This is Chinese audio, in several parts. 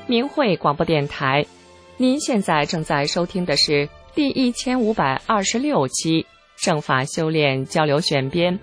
明慧广播电台。您现在正在收听的是第1526期圣法修炼交流选编。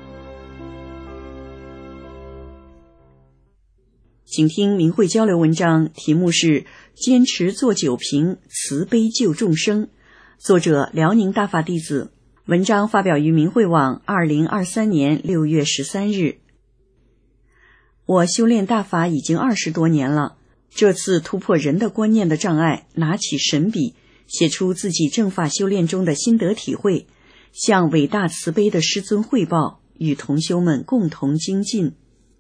请听明慧交流文章，题目是坚持做酒瓶，慈悲救众生，作者辽宁大法弟子。文章发表于明慧网2023年6月13日。我修炼大法已经20多年了，这次突破人的观念的障碍，拿起神笔，写出自己正法修炼中的心得体会，向伟大慈悲的师尊汇报，与同修们共同精进。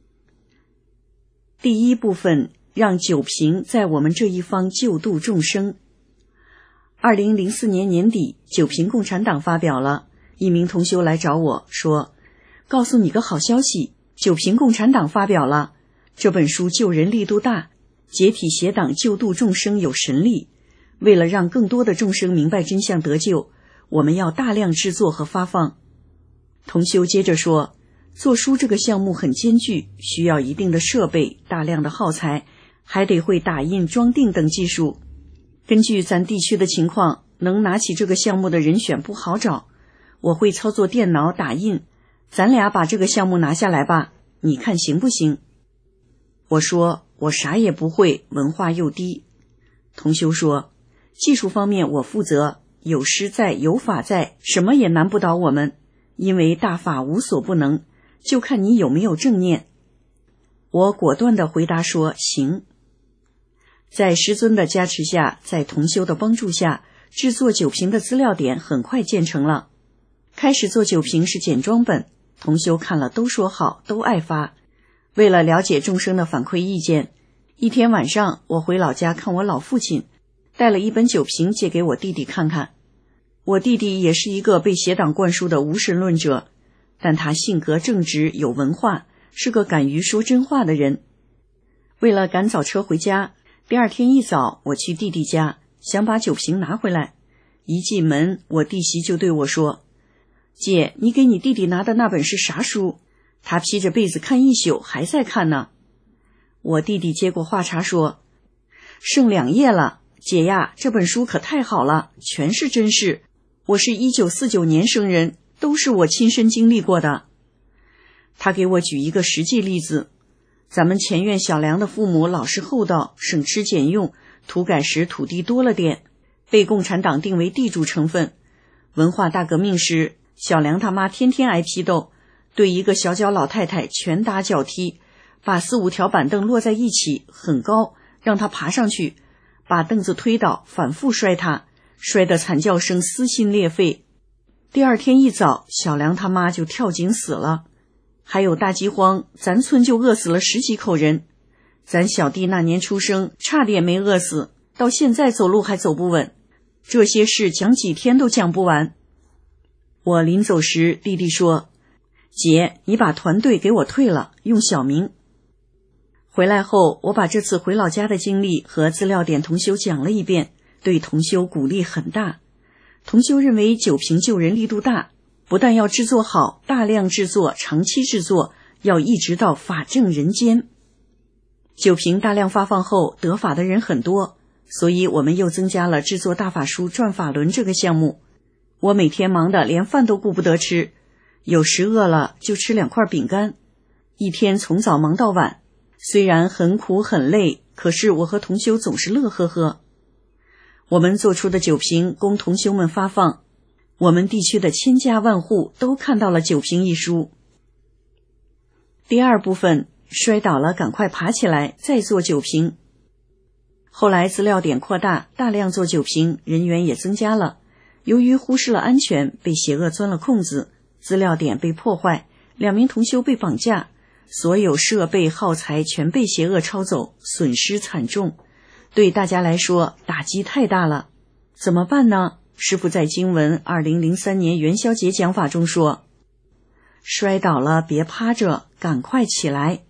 第一部分，让酒瓶在我们这一方救度众生。2004年年底，酒瓶共产党发表了，一名同修来找我说，告诉你个好消息，酒瓶共产党发表了，这本书救人力度大，解体邪党救度众生有神力，为了让更多的众生明白真相得救，我们要大量制作和发放。同修接着说，做书这个项目很艰巨，需要一定的设备，大量的耗材，还得会打印装订等技术。根据咱地区的情况，能拿起这个项目的人选不好找，我会操作电脑打印，咱俩把这个项目拿下来吧，你看行不行？我说我啥也不会，文化又低。同修说，技术方面我负责，有师在有法在，什么也难不倒我们，因为大法无所不能，就看你有没有正念。我果断地回答说行。在师尊的加持下，在同修的帮助下，制作酒瓶的资料点很快建成了。开始做酒瓶是简装本，同修看了都说好，都爱发。为了了解众生的反馈意见，一天晚上我回老家看我老父亲，带了一本酒瓶借给我弟弟看看。我弟弟也是一个被邪党灌输的无神论者，但他性格正直有文化，是个敢于说真话的人。为了赶早车回家，第二天一早我去弟弟家，想把酒瓶拿回来。一进门，我弟媳就对我说，姐，你给你弟弟拿的那本是啥书？他披着被子看一宿，还在看呢。我弟弟接过话茬说，剩2页了，姐呀，这本书可太好了，全是真事，我是1949年生人，都是我亲身经历过的。他给我举一个实际例子，咱们前院小梁的父母老实厚道，省吃俭用，土改时土地多了点，被共产党定为地主成分。文化大革命时，小梁他妈天天挨批斗，对一个小脚老太太拳打脚踢，把4、5条板凳摞在一起，很高，让她爬上去，把凳子推倒，反复摔她，摔得惨叫声撕心裂肺。第二天一早，小梁他妈就跳井死了。还有大饥荒，咱村就饿死了10几口人。咱小弟那年出生，差点没饿死，到现在走路还走不稳。这些事讲几天都讲不完。我临走时，弟弟说，姐，你把团队给我退了，用小名。回来后，我把这次回老家的经历和资料点同修讲了一遍，对同修鼓励很大。同修认为酒瓶救人力度大，不但要制作好，大量制作，长期制作，要一直到法正人间。酒瓶大量发放后，得法的人很多，所以我们又增加了制作大法书转法轮这个项目。我每天忙得连饭都顾不得吃，有时饿了就吃2块饼干，一天从早忙到晚。虽然很苦很累，可是我和同修总是乐呵呵。我们做出的酒瓶供同修们发放，我们地区的千家万户都看到了酒瓶一书。第二部分，摔倒了赶快爬起来，再做酒瓶。后来资料点扩大，大量做酒瓶，人员也增加了。由于忽视了安全，被邪恶钻了空子，资料点被破坏，2名同修被绑架，所有设备耗材全被邪恶抄走，损失惨重。对大家来说打击太大了，怎么办呢？师父在经文2003年元宵节讲法中说，摔倒了别趴着，赶快起来。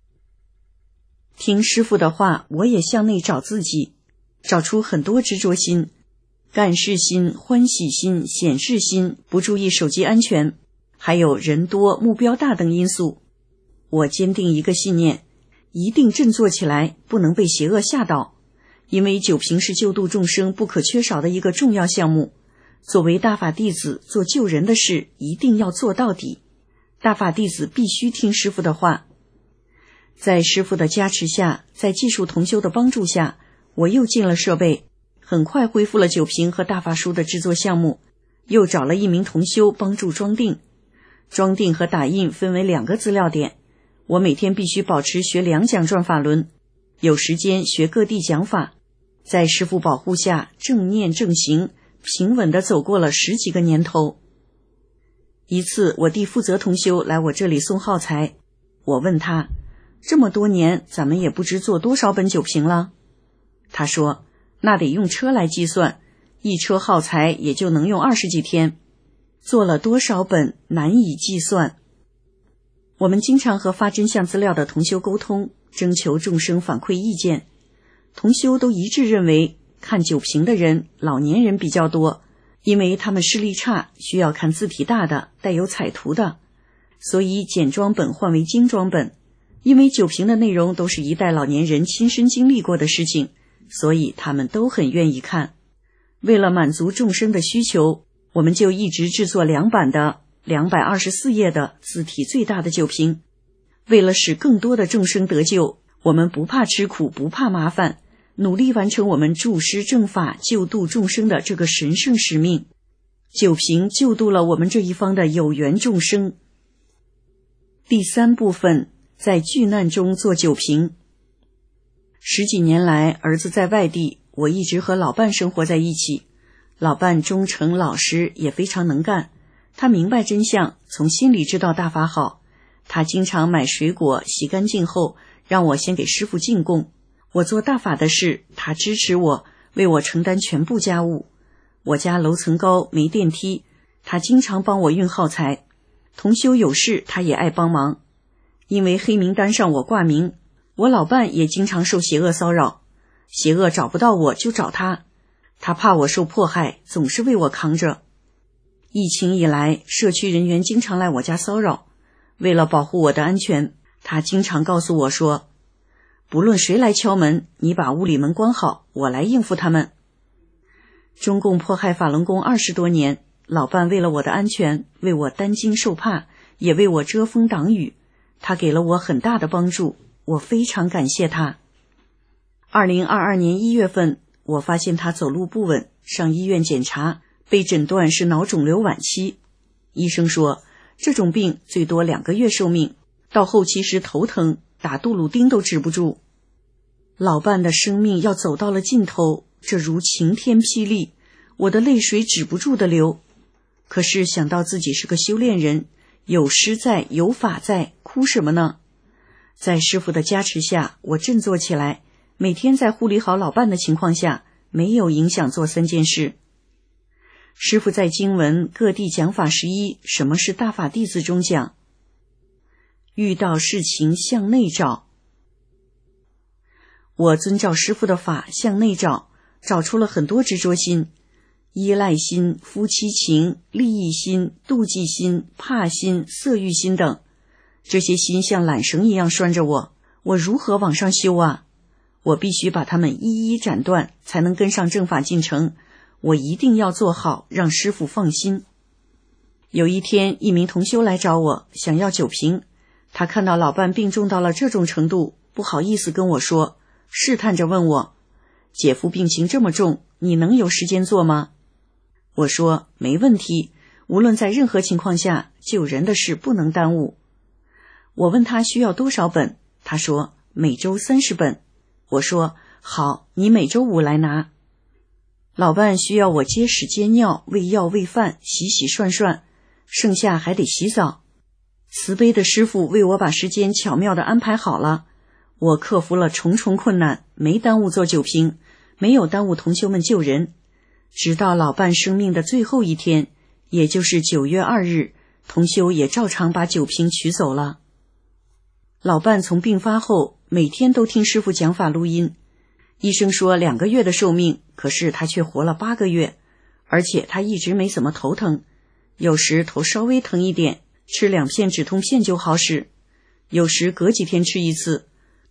听师父的话，我也向内找自己，找出很多执着心，干事心、欢喜心、显示心，不注意手机安全，还有人多、目标大等因素。我坚定一个信念， 一定振作起来，不能被邪恶吓倒，因为酒瓶是救度众生不可缺少的一个重要项目。作为大法弟子，做救人的事一定要做到底。大法弟子必须听师父的话。在师父的加持下，在技术同修的帮助下，我又进了设备，很快恢复了酒瓶和大法书的制作项目，又找了一名同修帮助装订。装订和打印分为2个资料点，我每天必须保持学2讲转法轮，有时间学各地讲法，在师父保护下正念正行，平稳地走过了10几个年头。一次我弟负责同修来我这里送耗材，我问他，这么多年咱们也不知做多少本酒瓶了。他说，那得用车来计算，一车耗材也就能用20几天，做了多少本难以计算。我们经常和发真相资料的同修沟通，征求众生反馈意见。同修都一致认为，看酒瓶的人老年人比较多，因为他们视力差，需要看字体大的，带有彩图的，所以简装本换为精装本。因为酒瓶的内容都是一代老年人亲身经历过的事情，所以他们都很愿意看。为了满足众生的需求，我们就一直制作2版的224页的字体最大的酒瓶。为了使更多的众生得救，我们不怕吃苦，不怕麻烦，努力完成我们助师正法救度众生的这个神圣使命。酒瓶救度了我们这一方的有缘众生。第3部分，在巨难中做酒瓶。10几年来，儿子在外地，我一直和老伴生活在一起。老伴忠诚老实，也非常能干，他明白真相，从心里知道大法好。他经常买水果，洗干净后让我先给师父进贡。我做大法的事，他支持我，为我承担全部家务。我家楼层高，没电梯，他经常帮我运耗材。同修有事，他也爱帮忙。因为黑名单上我挂名，我老伴也经常受邪恶骚扰，邪恶找不到我就找他，他怕我受迫害，总是为我扛着。疫情以来，社区人员经常来我家骚扰，为了保护我的安全，他经常告诉我说，不论谁来敲门，你把屋里门关好，我来应付他们。中共迫害法轮功20多年，老伴为了我的安全，为我担惊受怕，也为我遮风挡雨，他给了我很大的帮助，我非常感谢他。2022年1月份，我发现他走路不稳，上医院检查，被诊断是脑肿瘤晚期。医生说，这种病最多2个月寿命，到后期时头疼，打杜鲁丁都止不住。老伴的生命要走到了尽头，这如晴天霹雳，我的泪水止不住的流。可是想到自己是个修炼人，有师在，有法在，哭什么呢？在师父的加持下，我振作起来，每天在护理好老伴的情况下，没有影响做3件事。师父在经文各地讲法11什么是大法弟子中讲，遇到事情向内找。我遵照师父的法向内找，找出了很多执着心，依赖心、夫妻情、利益心、妒忌心、怕心、色欲心等。这些心像缆绳一样拴着我，我如何往上修啊？我必须把它们一一斩断，才能跟上正法进程。我一定要做好，让师父放心。有一天，一名同修来找我，想要酒瓶。他看到老伴病重到了这种程度，不好意思跟我说，试探着问我，姐夫病情这么重，你能有时间做吗？我说没问题，无论在任何情况下，救人的事不能耽误。我问他需要多少本，他说每周30本。我说好，你每周5来拿。老伴需要我接屎接尿，喂药喂饭，洗洗涮涮，剩下还得洗澡。慈悲的师父为我把时间巧妙地安排好了，我克服了重重困难，没耽误做酒瓶，没有耽误同修们救人。直到老伴生命的最后一天，也就是9月2日，同修也照常把酒瓶取走了。老伴从病发后，每天都听师父讲法录音。医生说2个月的寿命，可是他却活了8个月，而且他一直没怎么头疼，有时头稍微疼一点，吃2片止痛片就好使，有时隔几天吃一次。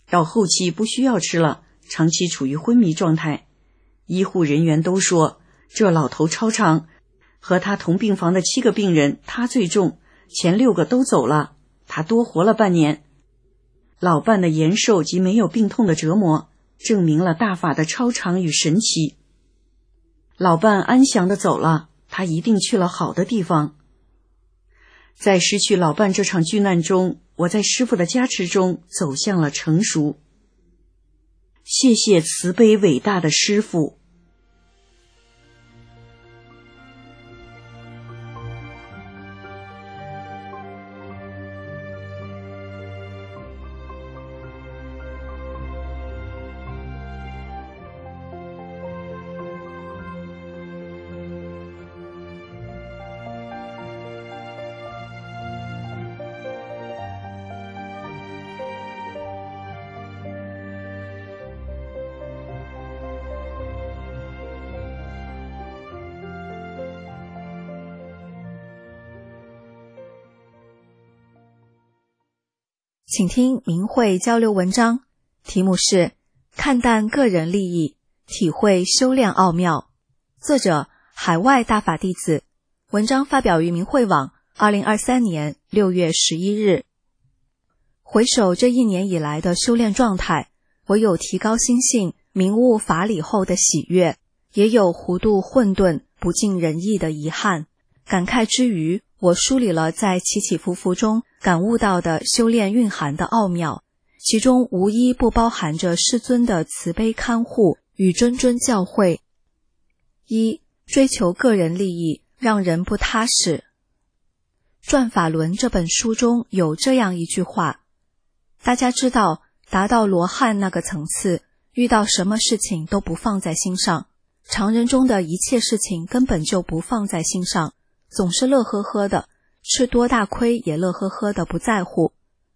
到后期不需要吃了，长期处于昏迷状态。医护人员都说，这老头超常，和他同病房的7个病人，他最重，前6个都走了，他多活了半年。老伴的延寿及没有病痛的折磨，证明了大法的超常与神奇。老伴安详地走了，他一定去了好的地方。在失去老伴这场巨难中，我在师父的加持中走向了成熟。谢谢慈悲伟大的师父。 请听明慧交流文章，题目是看淡个人利益，体会修炼奥妙，作者海外大法弟子，文章发表于明慧网2023年6月11日。回首这1年以来的修炼状态，我有提高心性、明悟法理后的喜悦，也有糊涂混沌、不尽人意的遗憾。感慨之余，我梳理了在起起伏伏中感悟到的修炼蕴含的奥妙，其中无一不包含着师尊的慈悲看护与谆谆教诲。1. 追求个人利益，让人不踏实。转法轮这本书中有这样一句话，大家知道，达到罗汉那个层次，遇到什么事情都不放在心上，常人中的一切事情根本就不放在心上，总是乐呵呵的，吃多大亏也乐呵呵的不在乎。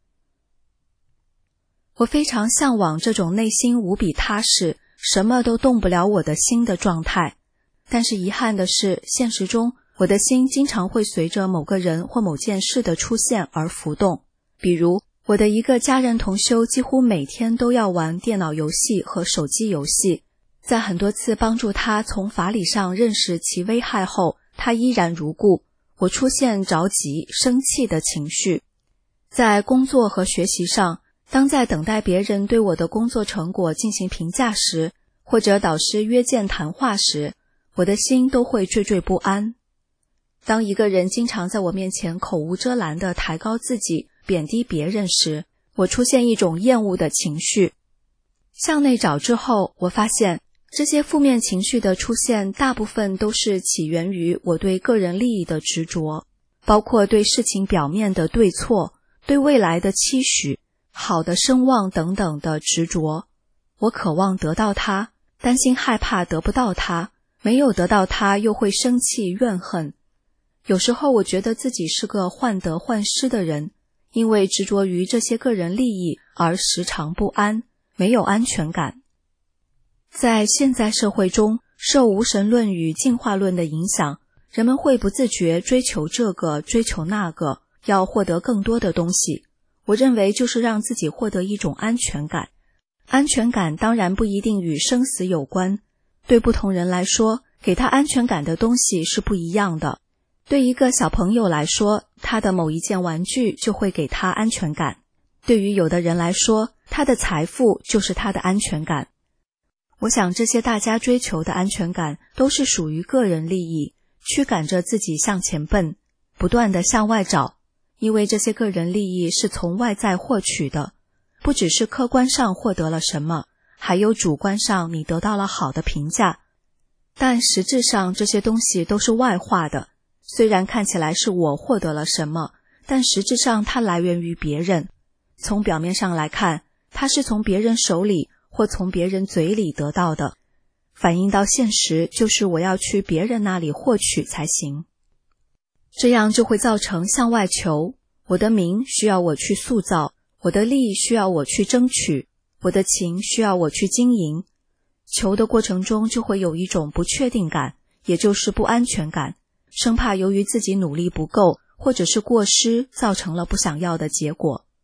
我非常向往这种内心无比踏实，什么都动不了我的心的状态。但是遗憾的是，现实中我的心经常会随着某个人或某件事的出现而浮动。比如，我的一个家人同修几乎每天都要玩电脑游戏和手机游戏，在很多次帮助他从法理上认识其危害后，他依然如故，我出现着急、生气的情绪。在工作和学习上，当在等待别人对我的工作成果进行评价时，或者导师约见谈话时，我的心都会惴惴不安。当一个人经常在我面前口无遮拦地抬高自己、贬低别人时，我出现一种厌恶的情绪。向内找之后，我发现这些负面情绪的出现大部分都是起源于我对个人利益的执着，包括对事情表面的对错、对未来的期许、好的声望等等的执着。我渴望得到它，担心害怕得不到它，没有得到它又会生气怨恨。有时候我觉得自己是个患得患失的人，因为执着于这些个人利益而时常不安，没有安全感。在现在社会中，受无神论与进化论的影响，人们会不自觉追求这个，追求那个，要获得更多的东西。我认为就是让自己获得一种安全感。安全感当然不一定与生死有关，对不同人来说，给他安全感的东西是不一样的。对一个小朋友来说，他的某一件玩具就会给他安全感。对于有的人来说，他的财富就是他的安全感。我想这些大家追求的安全感都是属于个人利益，驱赶着自己向前奔，不断地向外找，因为这些个人利益是从外在获取的，不只是客观上获得了什么，还有主观上你得到了好的评价。但实质上这些东西都是外化的，虽然看起来是我获得了什么，但实质上它来源于别人。从表面上来看，它是从别人手里或从别人嘴里得到的，反映到现实就是我要去别人那里获取才行。这样就会造成向外求，我的名需要我去塑造，我的利需要我去争取，我的情需要我去经营。求的过程中就会有一种不确定感，也就是不安全感，生怕由于自己努力不够或者是过失造成了不想要的结果。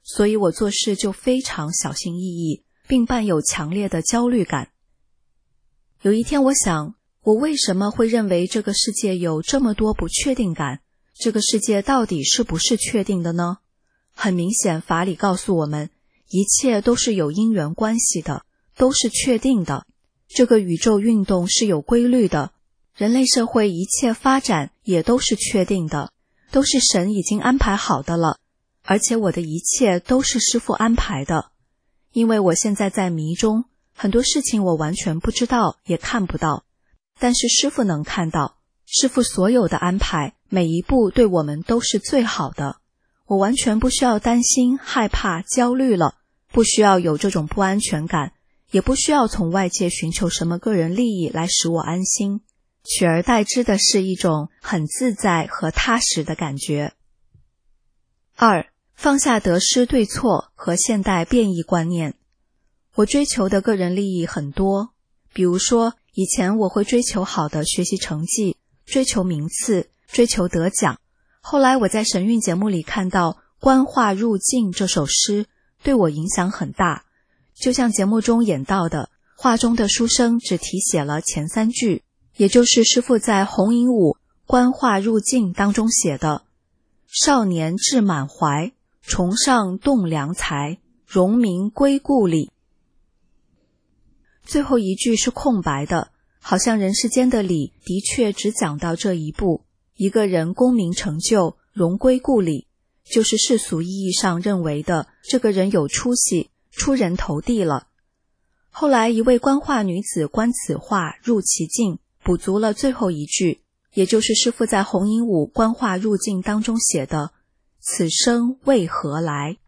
所以我做事就非常小心翼翼，并伴有强烈的焦虑感。有一天我想，我为什么会认为这个世界有这么多不确定感？这个世界到底是不是确定的呢？很明显，法理告诉我们，一切都是有因缘关系的，都是确定的。这个宇宙运动是有规律的，人类社会一切发展也都是确定的，都是神已经安排好的了。而且我的一切都是师父安排的。因为我现在在迷中，很多事情我完全不知道，也看不到，但是师父能看到，师父所有的安排，每一步对我们都是最好的。我完全不需要担心、害怕、焦虑了，不需要有这种不安全感，也不需要从外界寻求什么个人利益来使我安心，取而代之的是一种很自在和踏实的感觉。2. 放下得失对错和现代变异观念。我追求的个人利益很多，比如说以前我会追求好的学习成绩，追求名次，追求得奖。后来我在神韵节目里看到《观化入境》这首诗，对我影响很大。就像节目中演到的，画中的书生只题写了前3句，也就是师父在弘引舞观化入境当中写的：少年志满怀，崇尚栋梁才，荣名归故里。最后一句是空白的，好像人世间的理的确只讲到这一步，一个人功名成就，荣归故里，就是世俗意义上认为的这个人有出息，出人头地了。后来一位观化女子观此画入其境，补足了最后一句，也就是师父在弘引舞观化入境当中写的：此生为何来。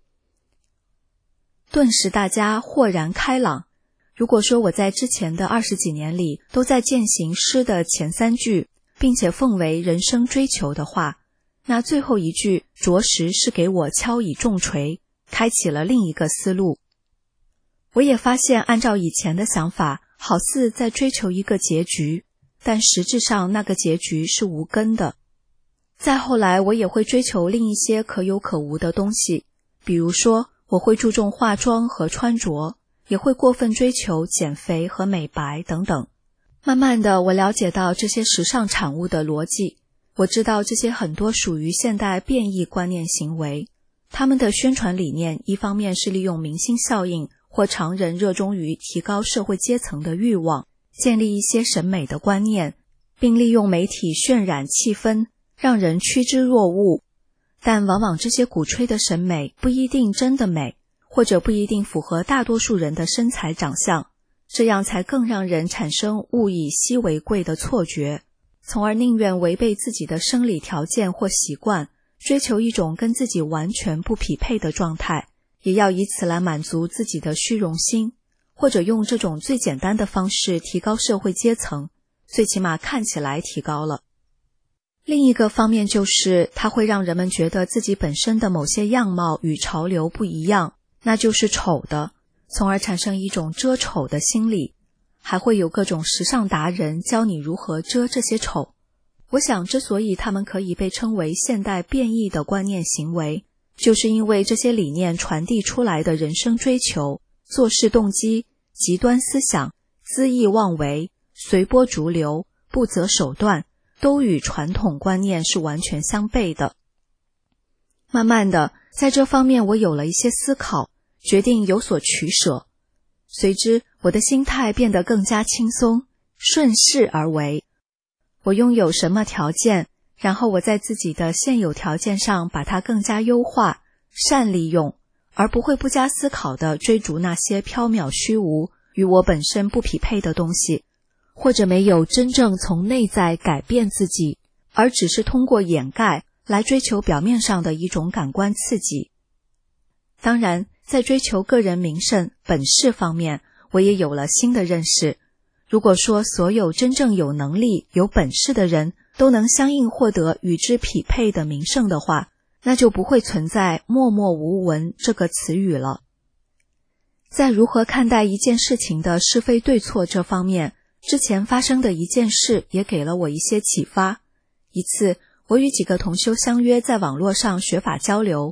顿时大家豁然开朗。如果说我在之前的20几年里都在践行诗的前3句，并且奉为人生追求的话，那最后一句着实是给我敲以重锤，开启了另一个思路。我也发现按照以前的想法，好似在追求一个结局，但实质上那个结局是无根的。再后来我也会追求另一些可有可无的东西，比如说我会注重化妆和穿着，也会过分追求减肥和美白等等。慢慢的，我了解到这些时尚产物的逻辑，我知道这些很多属于现代变异观念行为，他们的宣传理念一方面是利用明星效应或常人热衷于提高社会阶层的欲望，建立一些审美的观念，并利用媒体渲染气氛，让人趋之若鹜。但往往这些鼓吹的审美不一定真的美，或者不一定符合大多数人的身材长相，这样才更让人产生物以稀为贵的错觉，从而宁愿违背自己的生理条件或习惯，追求一种跟自己完全不匹配的状态，也要以此来满足自己的虚荣心，或者用这种最简单的方式提高社会阶层，最起码看起来提高了。另一个方面就是它会让人们觉得自己本身的某些样貌与潮流不一样，那就是丑的，从而产生一种遮丑的心理，还会有各种时尚达人教你如何遮这些丑。我想之所以他们可以被称为现代变异的观念行为，就是因为这些理念传递出来的人生追求、做事动机、极端思想、恣意妄为、随波逐流、不择手段，都与传统观念是完全相悖的。慢慢的，在这方面我有了一些思考，决定有所取舍。随之，我的心态变得更加轻松，顺势而为。我拥有什么条件，然后我在自己的现有条件上把它更加优化、善利用，而不会不加思考地追逐那些缥缈虚无、与我本身不匹配的东西，或者没有真正从内在改变自己，而只是通过掩盖来追求表面上的一种感官刺激。当然，在追求个人名声、本事方面，我也有了新的认识。如果说所有真正有能力、有本事的人都能相应获得与之匹配的名声的话，那就不会存在默默无闻这个词语了。在如何看待一件事情的是非对错这方面，之前发生的一件事也给了我一些启发。一次，我与几个同修相约在网络上学法交流，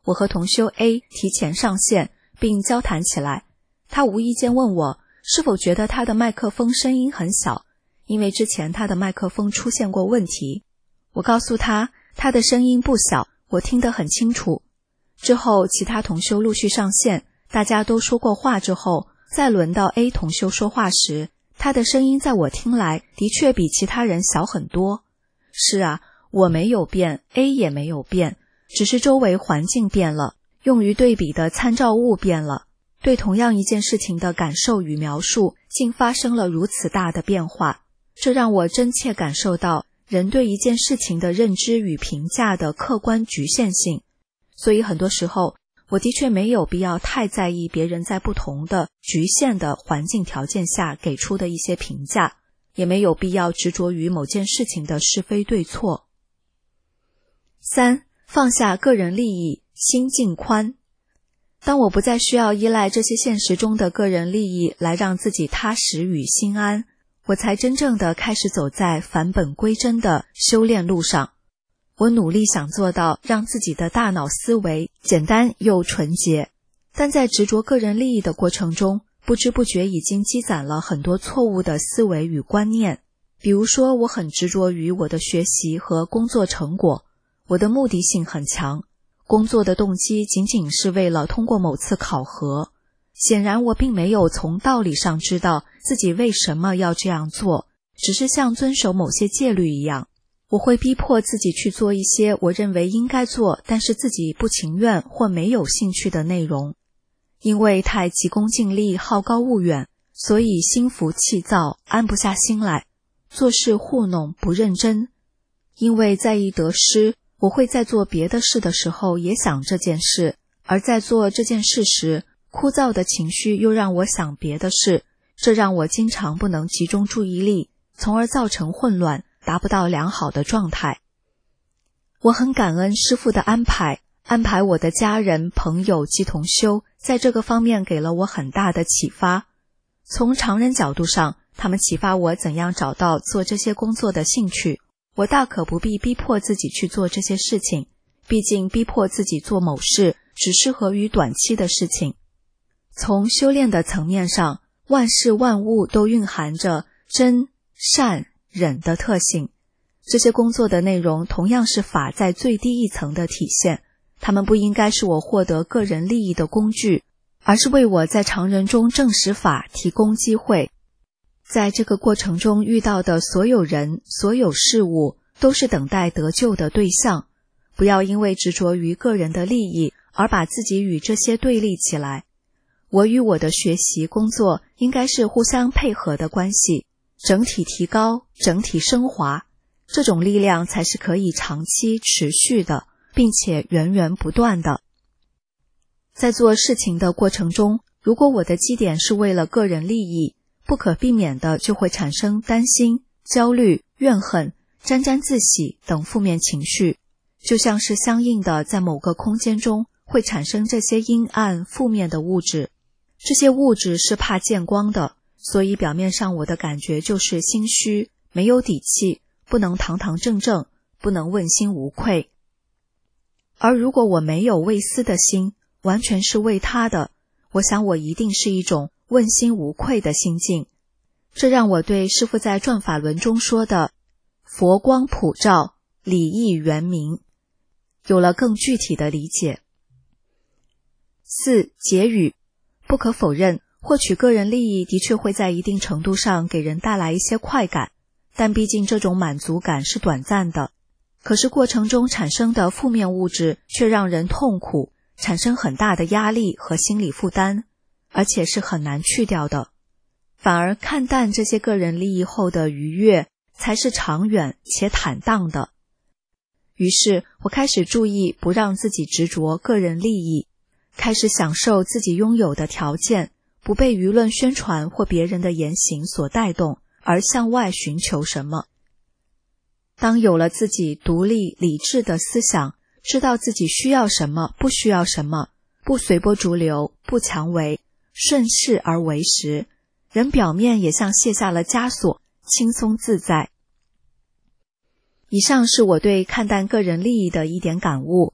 我和同修 A 提前上线并交谈起来，他无意间问我是否觉得他的麦克风声音很小，因为之前他的麦克风出现过问题。我告诉他他的声音不小，我听得很清楚。之后其他同修陆续上线，大家都说过话之后，再轮到 A 同修说话时，他的声音在我听来的确比其他人小很多。是啊，我没有变， A 也没有变，只是周围环境变了，用于对比的参照物变了，对同样一件事情的感受与描述竟发生了如此大的变化。这让我真切感受到人对一件事情的认知与评价的客观局限性。所以很多时候我的确没有必要太在意别人在不同的局限的环境条件下给出的一些评价，也没有必要执着于某件事情的是非对错。3. 放下个人利益，心境宽。当我不再需要依赖这些现实中的个人利益来让自己踏实与心安，我才真正地开始走在返本归真的修炼路上。我努力想做到让自己的大脑思维简单又纯洁，但在执着个人利益的过程中，不知不觉已经积攒了很多错误的思维与观念。比如说，我很执着于我的学习和工作成果，我的目的性很强，工作的动机仅仅是为了通过某次考核。显然我并没有从道理上知道自己为什么要这样做，只是像遵守某些戒律一样，我会逼迫自己去做一些我认为应该做，但是自己不情愿或没有兴趣的内容。因为太急功近利、好高骛远，所以心浮气躁，安不下心来，做事糊弄不认真。因为在意得失，我会在做别的事的时候也想这件事，而在做这件事时，枯燥的情绪又让我想别的事，这让我经常不能集中注意力，从而造成混乱，达不到良好的状态。我很感恩师父的安排我的家人、朋友及同修，在这个方面给了我很大的启发。从常人角度上，他们启发我怎样找到做这些工作的兴趣。我大可不必逼迫自己去做这些事情，毕竟逼迫自己做某事只适合于短期的事情。从修炼的层面上，万事万物都蕴含着真、善、忍的特性。这些工作的内容同样是法在最低一层的体现，它们不应该是我获得个人利益的工具，而是为我在常人中证实法提供机会。在这个过程中遇到的所有人、所有事物都是等待得救的对象，不要因为执着于个人的利益而把自己与这些对立起来。我与我的学习、工作应该是互相配合的关系，整体提高、整体升华，这种力量才是可以长期持续的，并且源源不断的。在做事情的过程中，如果我的基点是为了个人利益，不可避免的就会产生担心、焦虑、怨恨、沾沾自喜等负面情绪，就像是相应的在某个空间中会产生这些阴暗、负面的物质。这些物质是怕见光的，所以表面上我的感觉就是心虚、没有底气，不能堂堂正正，不能问心无愧。而如果我没有为私的心，完全是为他的，我想我一定是一种问心无愧的心境。这让我对师父在转法轮中说的佛光普照，理义圆明有了更具体的理解。4. 结语。不可否认，获取个人利益的确会在一定程度上给人带来一些快感，但毕竟这种满足感是短暂的。可是过程中产生的负面物质却让人痛苦，产生很大的压力和心理负担，而且是很难去掉的。反而看淡这些个人利益后的愉悦，才是长远且坦荡的。于是我开始注意不让自己执着个人利益，开始享受自己拥有的条件，不被舆论宣传或别人的言行所带动，而向外寻求什么。当有了自己独立理智的思想，知道自己需要什么，不需要什么，不随波逐流，不强为，顺势而为时，人表面也像卸下了枷锁，轻松自在。以上是我对看淡个人利益的一点感悟。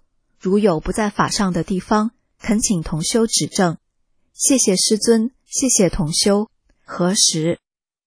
如有不在法上的地方，恳请同修指正。谢谢师尊，谢谢同修。何时？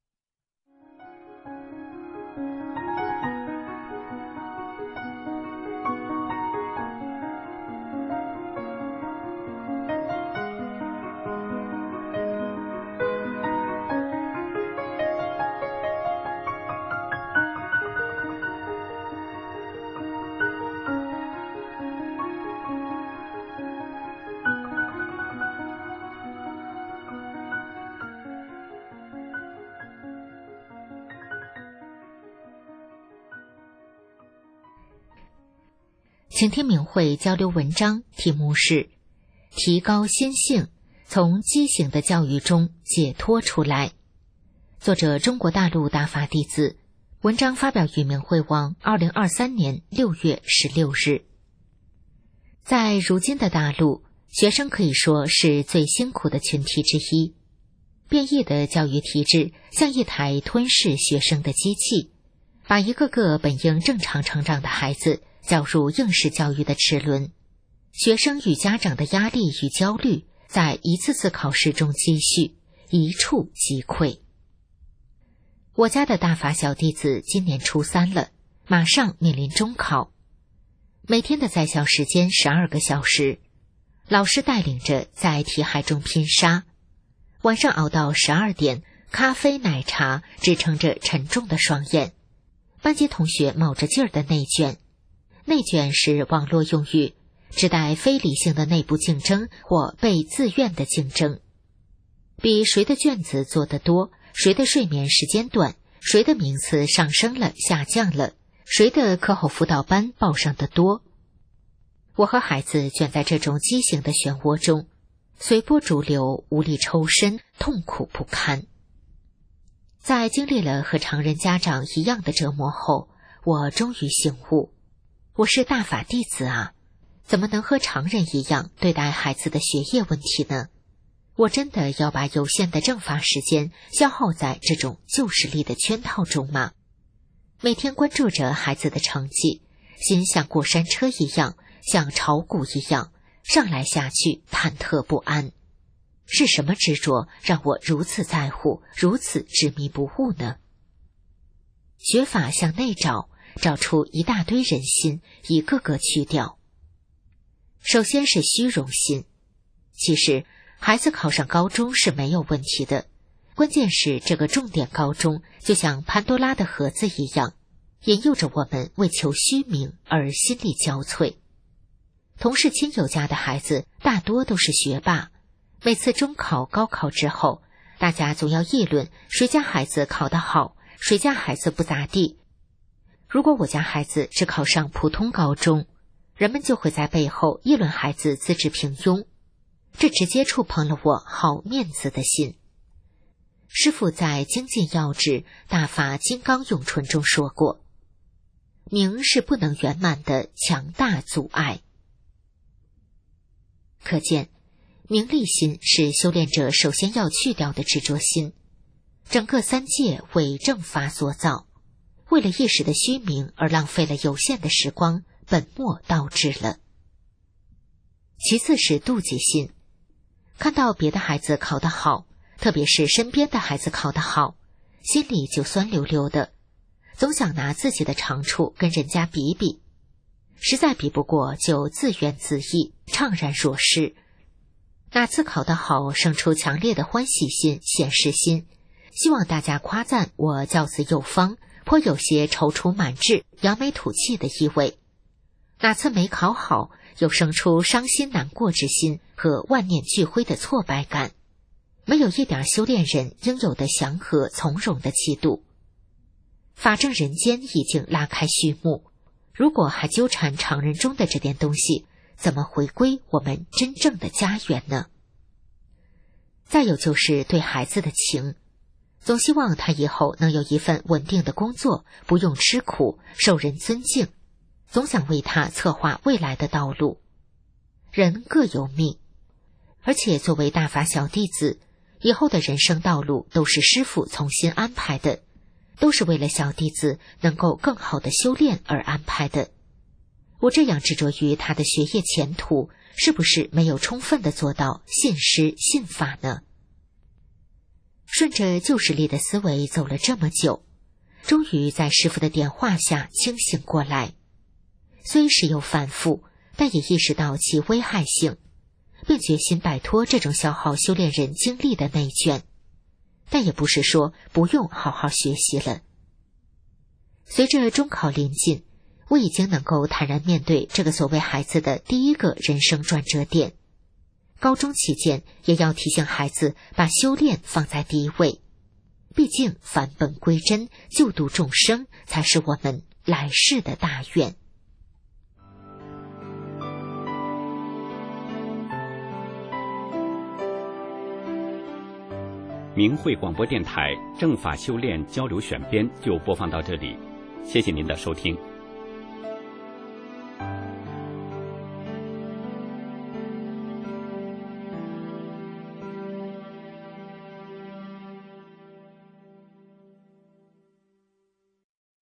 请听明慧交流文章，题目是提高心性，从畸形的教育中解脱出来。作者中国大陆大法弟子，文章发表于明慧网2023年6月16日。在如今的大陆，学生可以说是最辛苦的群体之一。变异的教育体制像一台吞噬学生的机器，把一个个本应正常成长的孩子搅入应试教育的齿轮，学生与家长的压力与焦虑在一次次考试中积蓄，一触即溃。我家的大法小弟子今年初3了，马上面临中考，每天的在校时间12个小时，老师带领着在题海中拼杀，晚上熬到12点，咖啡奶茶支撑着沉重的双眼。班级同学冒着劲儿的内卷，内卷是网络用语，指代非理性的内部竞争或被自愿的竞争。比谁的卷子做得多，谁的睡眠时间短，谁的名次上升了下降了，谁的课后辅导班报上的多。我和孩子卷在这种畸形的漩涡中，随波逐流，无力抽身，痛苦不堪。在经历了和常人家长一样的折磨后，我终于醒悟，我是大法弟子啊，怎么能和常人一样对待孩子的学业问题呢？我真的要把有限的正法时间消耗在这种旧势力的圈套中吗？每天关注着孩子的成绩，心像过山车一样，像炒股一样，上来下去，忐忑不安。是什么执着让我如此在乎，如此执迷不悟呢？学法向内找，找出一大堆人心，一个个去掉。首先是虚荣心。其实孩子考上高中是没有问题的，关键是这个重点高中就像潘多拉的盒子一样，引诱着我们为求虚名而心力交瘁。同事亲友家的孩子大多都是学霸，每次中考高考之后，大家总要议论谁家孩子考得好，谁家孩子不咋地。如果我家孩子只考上普通高中，人们就会在背后议论孩子资质平庸，这直接触碰了我好面子的心。师父在精进要旨大法金刚咏春中说过，名是不能圆满的强大阻碍。可见名利心是修炼者首先要去掉的执着心。整个三界为正法所造，为了一时的虚名而浪费了有限的时光，本末倒置了。其次是妒忌心，看到别的孩子考得好，特别是身边的孩子考得好，心里就酸溜溜的，总想拿自己的长处跟人家比比，实在比不过就自怨自艾，怅然若失。哪次考得好，生出强烈的欢喜心、显示心，希望大家夸赞我教子有方，颇有些踌躇满志、扬眉吐气的意味。哪次没考好，又生出伤心难过之心和万念俱灰的挫败感，没有一点修炼人应有的祥和从容的气度。法正人间已经拉开序幕，如果还纠缠常人中的这点东西，怎么回归我们真正的家园呢？再有就是对孩子的情，总希望他以后能有一份稳定的工作，不用吃苦，受人尊敬，总想为他策划未来的道路。人各有命，而且作为大法小弟子，以后的人生道路都是师父重新安排的，都是为了小弟子能够更好的修炼而安排的。 我这样执着于他的学业前途，是不是没有充分的做到信师信法呢？顺着旧势力的思维走了这么久，终于在师父的点化下清醒过来。虽时有反复，但也意识到其危害性，并决心摆脱这种消耗修炼人精力的内卷。但也不是说不用好好学习了。随着中考临近，我已经能够坦然面对这个所谓孩子的第一个人生转折点。高中期间也要提醒孩子把修炼放在第一位，毕竟返本归真，救度众生才是我们来世的大愿。 明慧广播电台正法修炼交流选编就播放到这里，谢谢您的收听。